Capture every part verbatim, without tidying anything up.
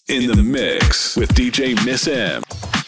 In the mix with D J Miss M.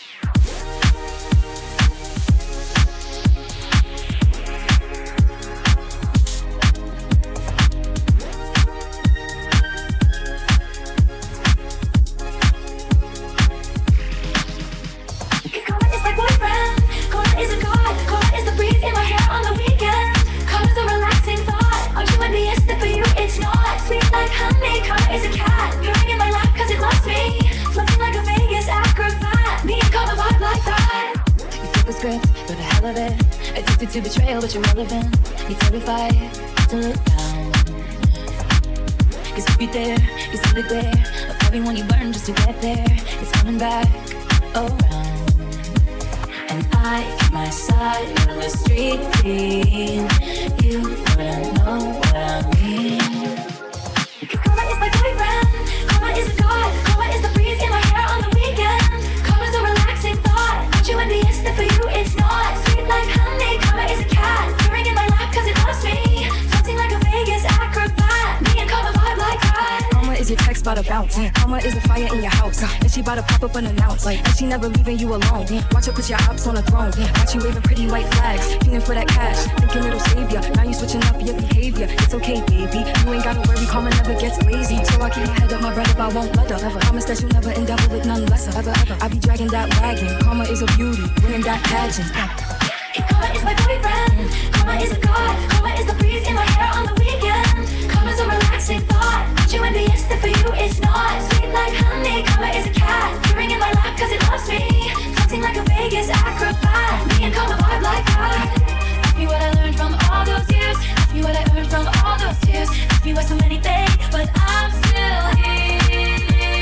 To betrayal, but you're relevant. You're terrified to look down. Cause if you're there, you see the glare of everyone you burned just to get there. It's coming back around. And I keep my side of the street clean. You wouldn't know what I mean. Cause karma is my boyfriend. Karma is a god. Karma is the breeze in my hair on the weekend. Karma's a relaxing thought. Want you envious that for you it's not. Sweet like honey. Karma is a cat, purring in my lap cause it loves me. Floating like a Vegas acrobat. Me and karma vibe like that. Karma is your text about to bounce. Karma is a fire in your house. And she about to pop up unannounced. And she never leaving you alone. Watch her put your ops on a throne. Watch you waving pretty white flags. Feeling for that cash, thinking it'll save ya. Now you switching up your behavior. It's okay, baby. You ain't gotta worry, karma never gets lazy. So I keep my head up, my bread up, I won't let her. Ever. Promise that you'll never endeavor with none lesser. Ever, ever. I be dragging that wagon. Karma is a beauty, winning that pageant. Karma is my boyfriend. Karma is a god. Karma is the breeze in my hair on the weekend. Karma's a relaxing thought. Want you envious that for you it's not. Sweet like honey. Karma is a cat, purring in my lap cause it loves me. Floating like a Vegas acrobat. Me and karma vibe like that. Ask me what I learned from all those years. Ask me what I earned from all those tears. Ask me why so many fade, but I'm still here.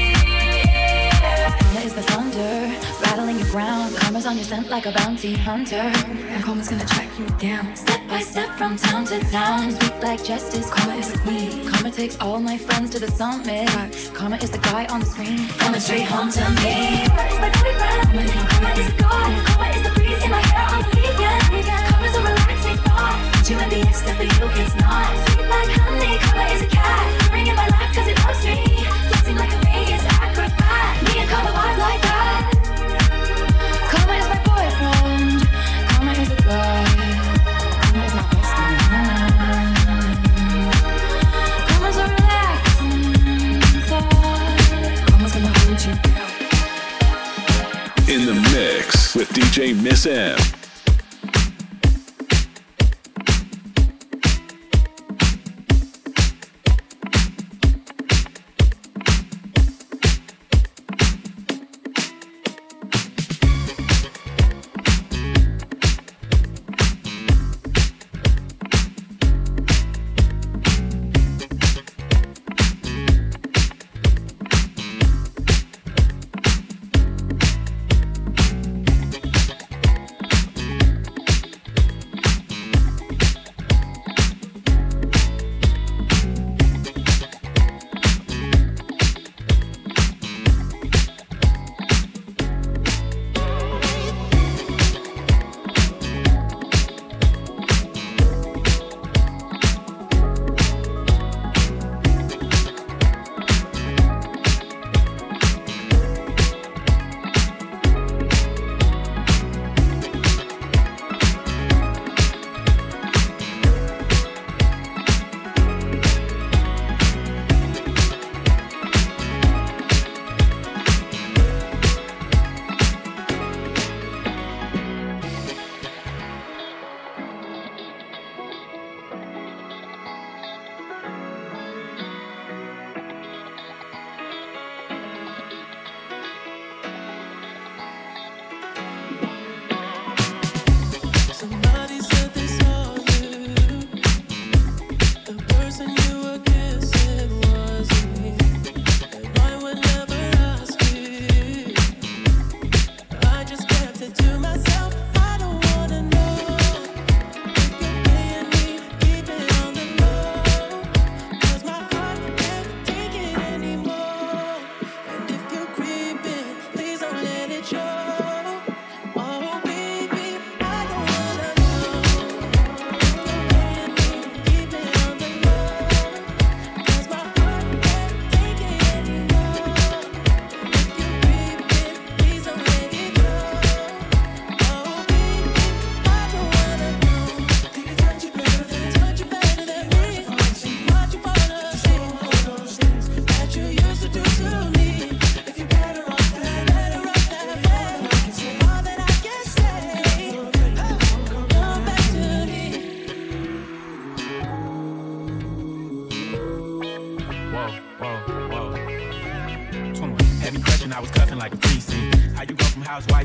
Karma is the thunder, rattling your ground. Karma's on your scent like a bounty hunter. And karma's gonna track you down. Step by step from town to town. Sweet like justice, karma is the queen. Karma takes all my friends to the summit. Karma is the guy on the screen, coming straight home to me. Karma is my boyfriend. Karma is a god. Karma is the breeze in my hair on the weekend. Karma's a relaxing thought. Want you envious that for you it's not. Sweet like honey. Karma is a cat, purring in my lap cause it loves me. Floating like a Vegas acrobat. Me and karma vibe like that. Karma is my boyfriend. Karma is a god. Karma is my best friend. Karma's a relaxing thought. Karma's gonna hold you down. In the mix with D J Miss M.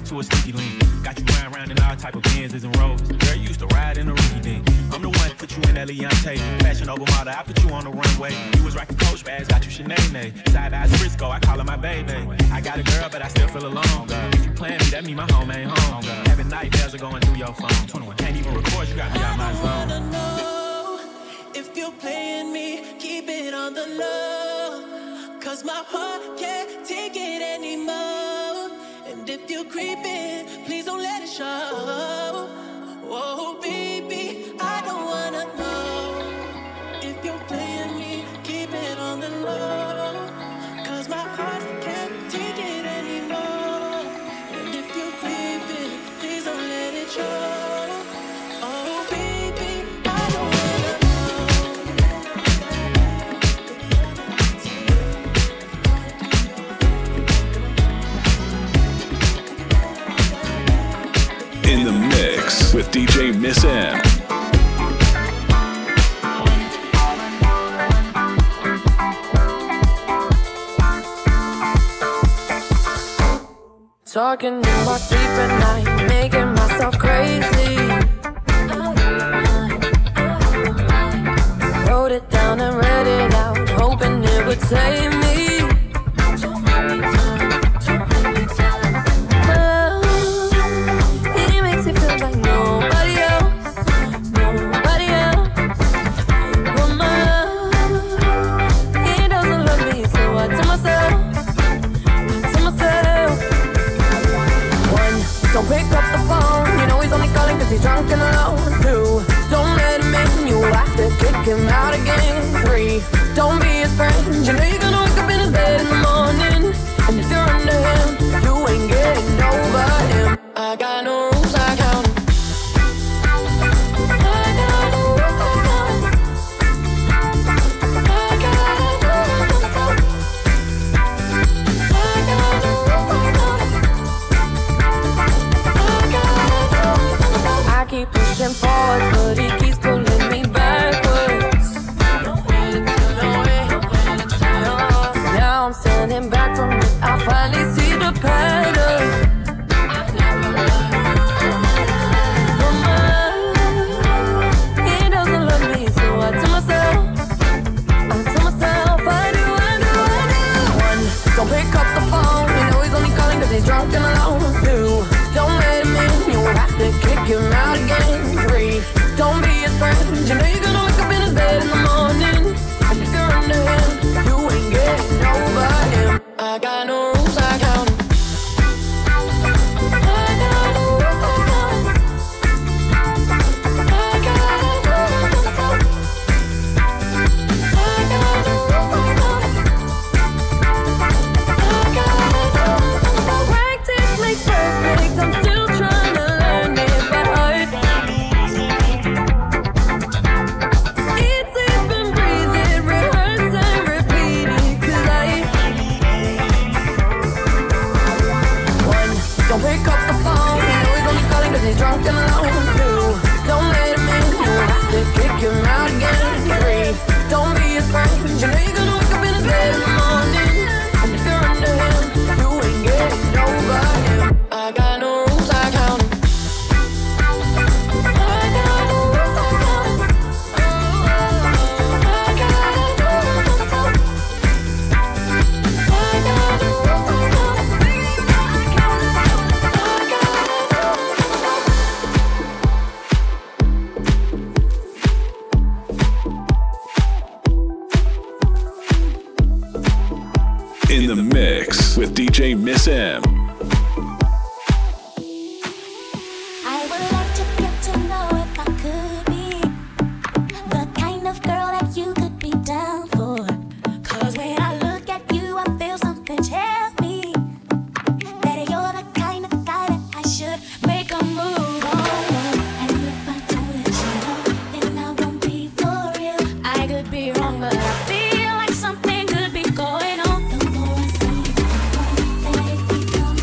back to a sneaky link. Got you riding around in all type of Benzes and Rovers. Girl, you used to ride in a Ricky Dink. I'm the one put you in that Leontay. Fashion over model, I put you on the runway. You was rocking Coach bags, got you Sinead. Side eyes Frisco, I call her my baby. I got a girl, but I still feel alone. If you playing me, that mean my home ain't home. Having nightmares are going through your phone. twenty-one can't even record, you got me out my zone. I wanna know if you're playing me, keep it on the low. Cause my heart can't take it anymore. And if you're creeping, please don't let it show. Whoa, baby, I don't wanna know if you're playing me, keep it on the low. Cause my heart can't take it anymore. And if you're creeping, please don't let it show. Oh, baby, I don't wanna In the mix with D J Miss M. Talking in my sleep at night, making myself crazy. Wrote it down and read it out, hoping it would save me. It makes it feel like nobody else, nobody else. Well, my love, he doesn't love me, so I tell myself, I tell myself. Don't pick up the phone, you know he's only calling cause he's drunk and alone. Two, don't let him in, you have to kick him out again. Three, don't be his friend, you know you're gonna wake up in his bed in the morning. And if you're under him, you ain't getting over him. I got no rules, I count him. I got no rules, I count him. I got no rules, I count him. I got no rules, I count him. I keep pushing forward, but he keeps pulling me backwards. Now I'm standing back from it, I finally see the pattern. But my, he doesn't love me, so I tell myself, I tell myself, I do, I do, I do. One, don't pick up the phone, you know he's only calling cause he's drunk and alone. Two, don't let him in, you have to kick him out again. Three, don't be his friend, you know you're gonna wake up in his bed in the morning. And if you're under him, you ain't getting over him. I got no rules, I count him. I got no rules, I count him. I got no rules, I count him. I got no rules, I count him. I got no rules, I count him. Practice makes perfect, I'm still trying to learn it by heart. It's even breathe it, rehearse and repeat it, cause I One, don't pick up the phone, you know he's only calling cause he's drunk and alone. Two, don't let him in, you have to kick him out again. Three, don't be his friend, you know you're gonna wake up in his bed in the morning. And if you're under him, you ain't getting over him. I got no rules, I count him. I got no rules, I count him. I got no rules, I count him. I got no rules, I count him. I got no rules. In the mix with D J Miss M. I would like to get to know if I could be the kind of girl that you could be down for. Cause when I look at you, I feel something tell me that you're the kind of guy that I should make a move on. And if I don't let you know, then I won't be for real. I could be wrong, but I feel like something could be going on. The more I see, the more that it becomes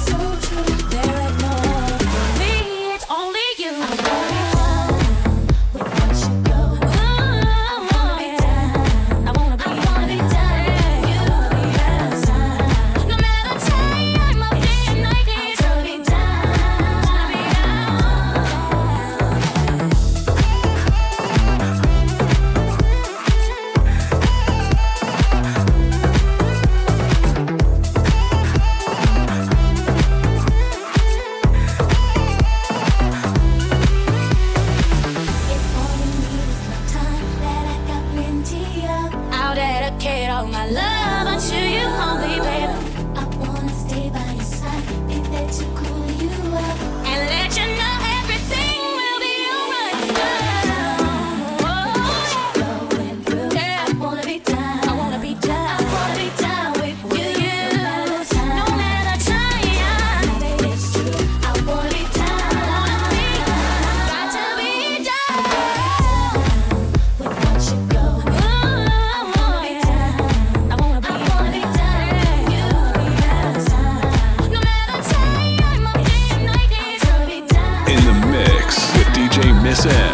all my love unto you only, baby. I wanna stay by your side, be there to cool you up, and let you know everything will be alright. going through. Yeah. I wanna be down, I wanna be down. I wanna be down with you. No matter time, Baby, it's true. I wanna be down, got to be down. with what you go. Ooh, yeah. I wanna be I wanna be down with you. no matter time, I'm day and night. I wanna be down. In the mix with D J Miss M.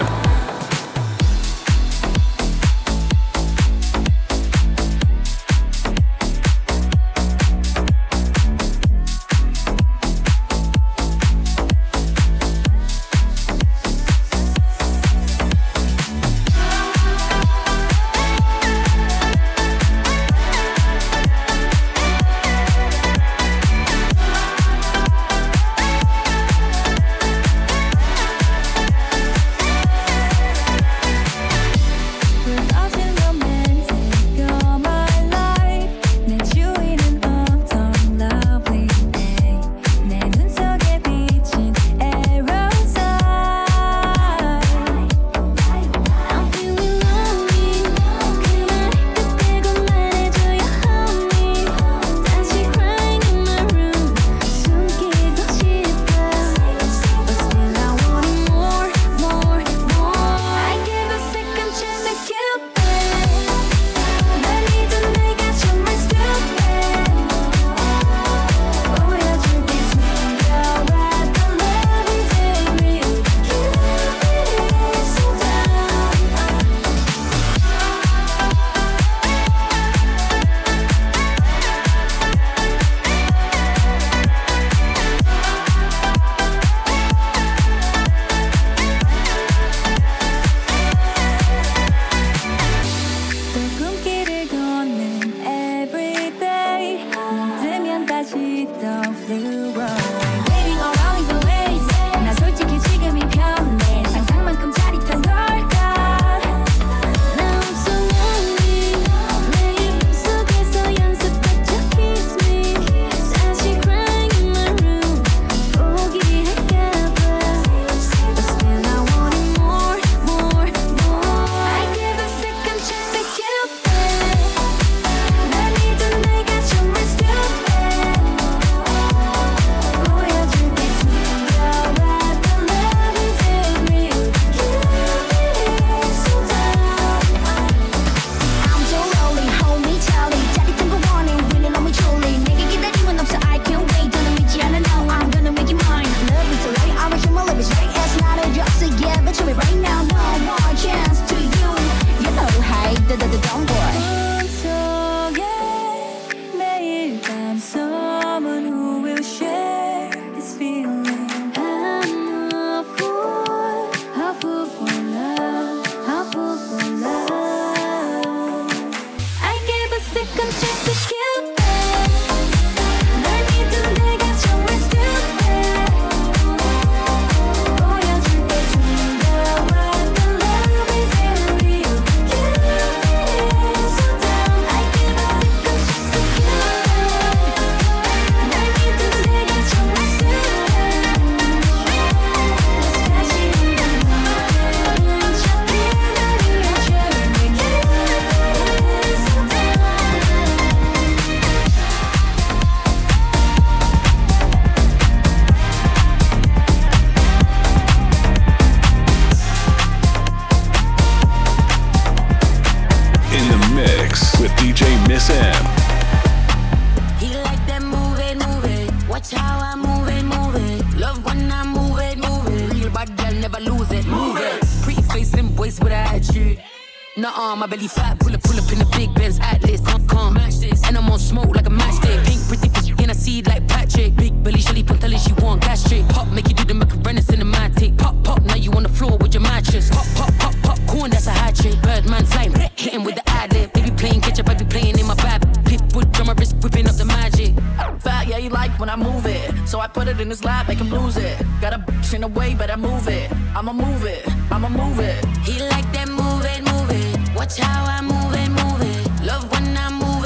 Nuh-uh, my belly fat, pull up, pull up in the big Benz Atlas. Come, come, match this, and I'm on smoke like a matchstick. Pink, pretty bitch, and I see it like Patrick. Big belly, Shelly, Pantelli, she want gastric. Pop, make you do the Macarena cinematic. Pop, pop, now you on the floor with your mattress. Pop, pop, pop, popcorn, that's a hat trick. Birdman flying, hitting with the ad-lib. Baby playing catch up, I be playing in my bag. Pitbull drummer wrist, whipping up the magic. Fat, yeah, you like when I move it. So I put it in his lap, make him lose it. Got a bitch in the way, better move it. I'ma move it, I'ma move it. He like that move it, move it. Watch how I move it, move it. Love when I move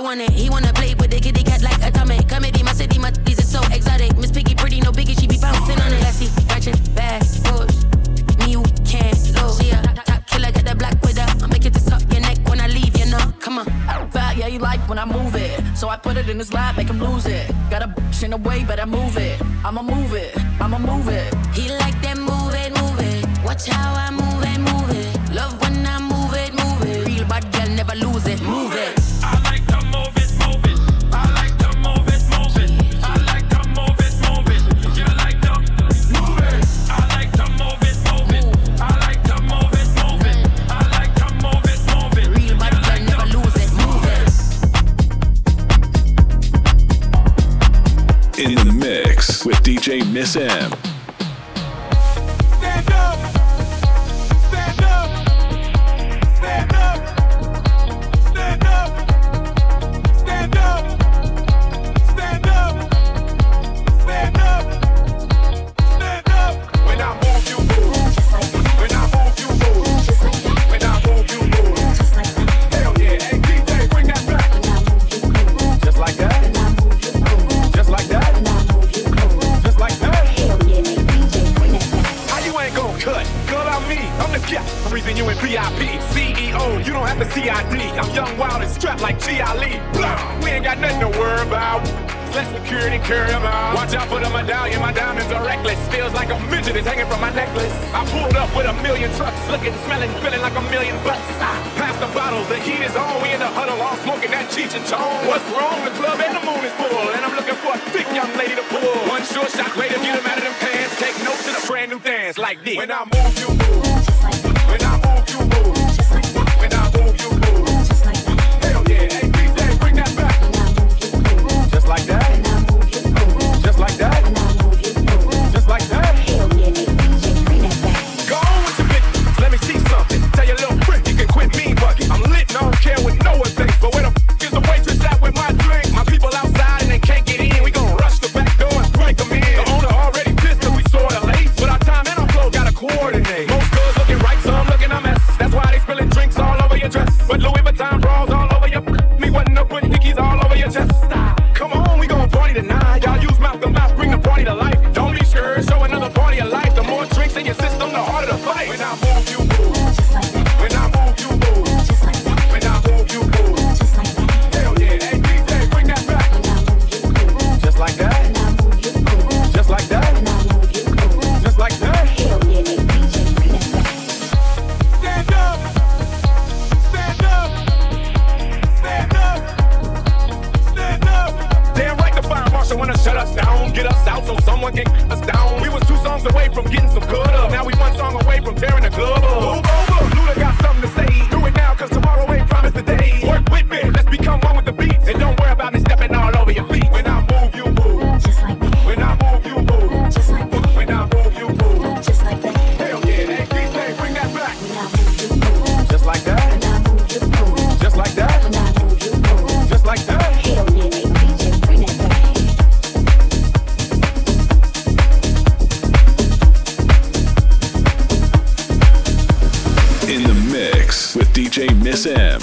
want it. He wanna play with the kitty cat like atomic. Comedy, my city, my these is so exotic. Miss Piggy pretty, no biggie, she be bouncing on it. Classy, ratchet, bad, push. Me, you can't lose. She a top, top killer, got the black widow. I make it to suck your neck when I leave, you know. Come on. Fat, yeah, you like when I move it. So I put it in his lap, make him lose it. Got a bitch in the way, better move it. I'ma move it, I'ma move it. He like that move it, move it. Watch how I move it, move it. Love when I move it, move it. Real bad girl, never lose it, move it. I like to move it, move it. I like to move it, move it. I like to move it, move it. You like to move it. I like to move it, move it. I like to move it, move it. I like to move it, move it. Real bad girl, never lose it, move it. In the mix with D J Miss M. Stand up. Stand up. Stand up. Stand up. Stand up. Stand up. Stand up. Stand up. When I move, you move. When I move, you move. When I move, you move. Hell yeah. Hey, D J, bring that back. Just like that. Just like that. Just like that. How you ain't gon' cut? Cut on me. I'm the cat. I'm reason you in V I P. C E O, you don't have the C I D. I'm young, wild, and strapped like G Ali. Blah. We ain't got nothing to worry about. Less security, carry about. Watch out for the medallion. My diamonds are reckless. Feels like a midget is hanging from my necklace. I pulled up with a million trucks. Looking, smelling, feeling like a million bucks. I pass the bottles. The heat is on. We in the huddle all smoking that Cheech and Chong. What's wrong? The club and the moon is full. And I'm looking for a thick young lady to pull. One short shot way to get them out of them pants. Take notes in a brand new dance like this. When I move, you move. When I move, you move. When I move, you move. Hell yeah. Hey, D J, bring that back. Just like that. Just like that. Just like that. Go on with your bitch. Let me see something. Tell your little friend you can quit me bugging. I'm lit and I don't care what no one thinks. But where the f is the waitress at with my drink? My people outside and they can't get in. We gon' rush the back door and break them in. The owner already pissed cause we sorta late. But our time and our flow gotta coordinate. Most girls looking right, some looking a mess. That's why they spilling drinks all over your dress. But Louis Vuitton bras all over your me wasn't no putting hickeys all over your chest. Come on, we gon' party tonight. Y'all use mouth to mouth, bring the party to life. Don't be scared, show another party of life. The more drinks in your system, the harder to fight. When I move, you move. When I move, you move. When I move, you move. Hell yeah, hey D J, bring that back. Just like that. Just like that. Just like that. Stand up. Stand up. Stand up. Stand up. Damn right the fire marshal wanna shut us down. Get us out so someone can cut us down. We was two songs away from getting some good up. Now we one song away from tearing the club up. Move over, Luda got something to say. Do it now cause tomorrow ain't promised today. Work with me, let's become one with the beats. And don't worry about me stepping all over your feet. When I move, you move. Just like that. When I move, you move. Just like that. When I move, you move. Just like that. Hell yeah, hey D J, bring that back. When I move, you move. Just like that. When I move, you move. Just like that. When I move, you move. Just like that. Hell yeah, hey D J, bring that back. In the mix with D J Miss M.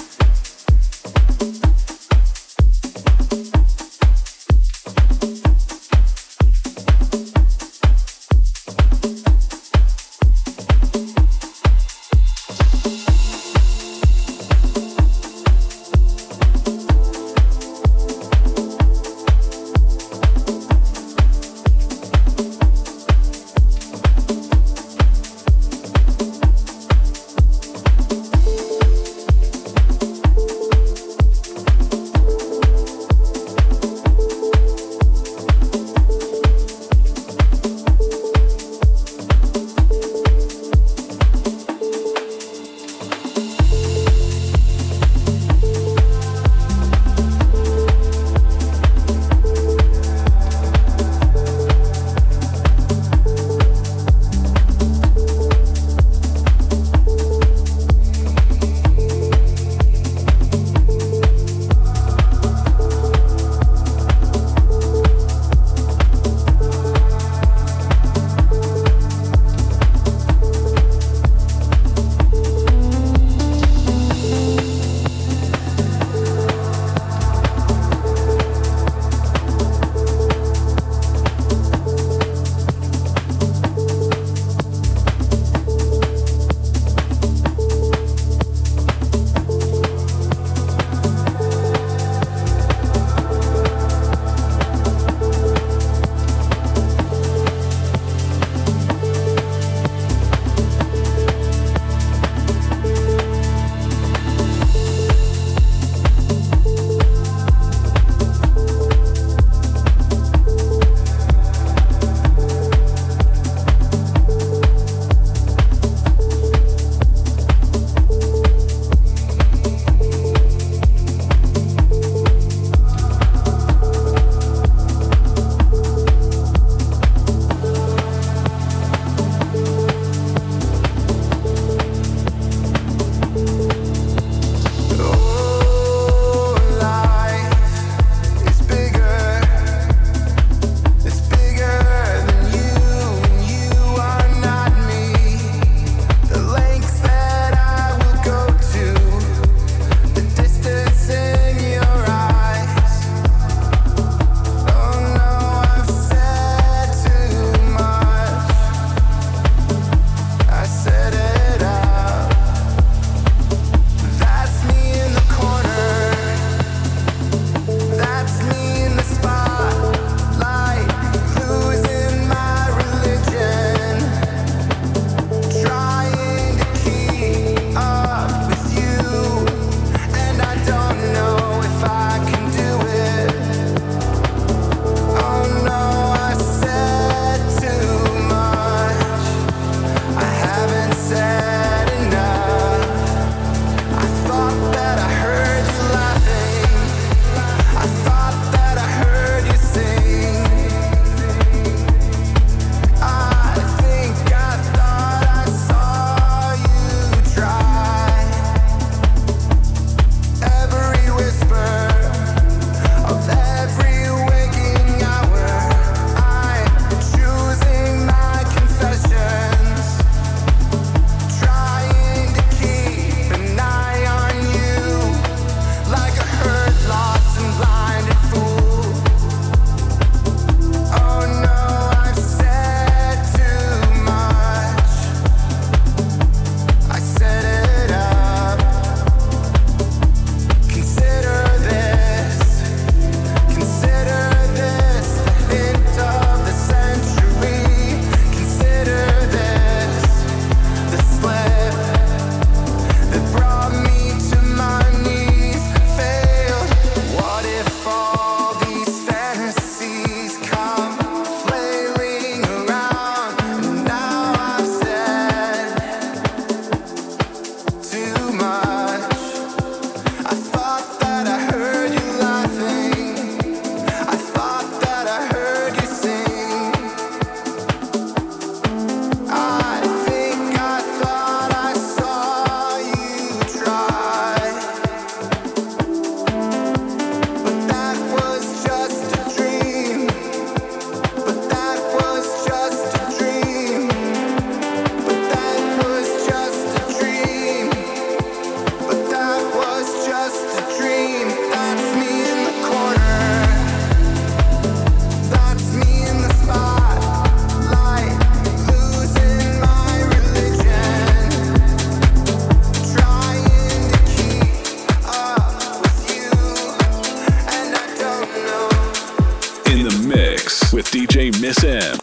D J Miss M.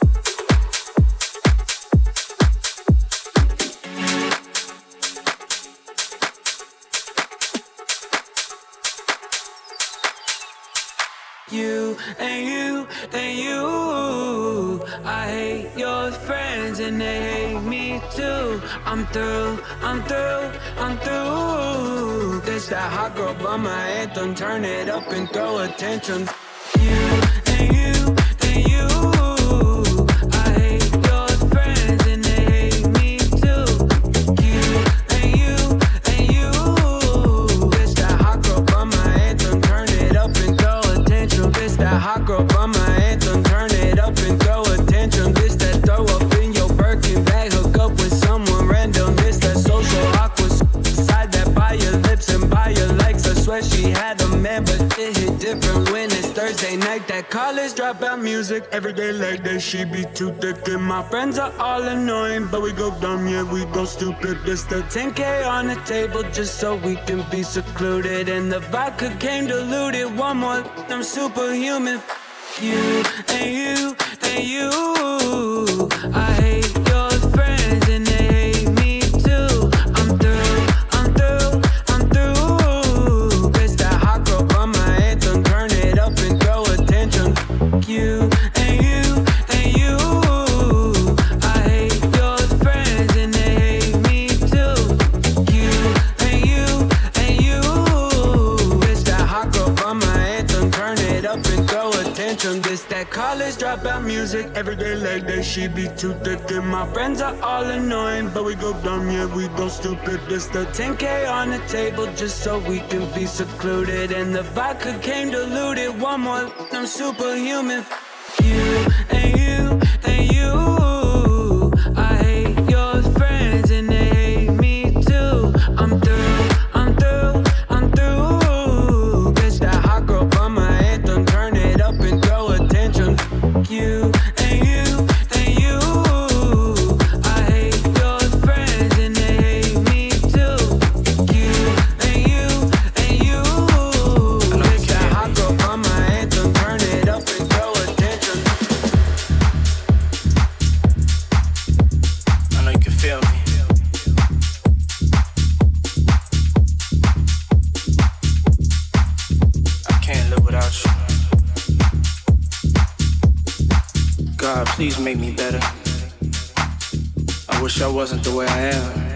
You and you and you, I hate your friends and they hate me too. I'm through, I'm through, I'm through. This that hot girl by my anthem, turn it up and throw attention. You and you and you, I hate your friends and they hate me too. You and you and you, this that hot girl by my anthem, turn it up and throw attention. This that hot girl by my anthem, turn it up and throw attention. This that throw up in your Birkin bag, hook up with someone random. This that social awkward side that by your lips and by your likes. I swear she had a man, but it hit different when it's Thursday night. That college dropout music, every day like that, she be too thick. And my friends are all annoying, but we go dumb, yeah, we go stupid. This the ten K on the table just so we can be secluded. And the vodka came diluted, one more, I'm superhuman. You and you and you, I hate your friends and they hate me too. I'm through, I'm through, I'm through. This that hot girl by my anthem, turn it up and throw attention. You and you and you, I hate your friends and they hate me too. You and you and you, this that hot girl by my anthem, turn it up and throw attention. This that college dropout music, every day like that, she be too thick. And my friends are all annoying, but we go dumb, yeah, we go stupid. This the ten K on the table just so we can be secluded. And the vodka came diluted, one more, I'm superhuman. You and you and you, I hate your friends and they hate me too. I'm through, I'm through, I'm through. Bitch, that hot girl by my anthem, turn it up and throw attention. You and you and you, I hate your friends and they hate me too. You and you and you, bitch, that hot girl by my anthem, turn it up and throw attention. I know you can feel me. I can't live without you. God, please make me better. I wish I wasn't the way I am.